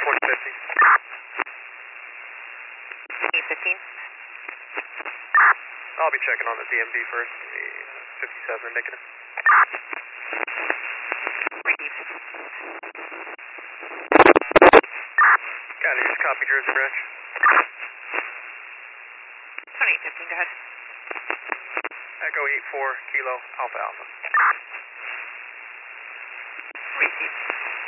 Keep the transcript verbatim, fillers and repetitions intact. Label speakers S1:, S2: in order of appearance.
S1: twenty fifty.
S2: eight fifteen.
S1: I'll be checking on the D M V first. The fifty-seven indicative.
S2: Received.
S1: Got it, just copy Jersey Branch.
S2: twenty-eight fifteen, go ahead.
S1: Echo eight four, Kilo, Alpha Alpha.
S2: Received.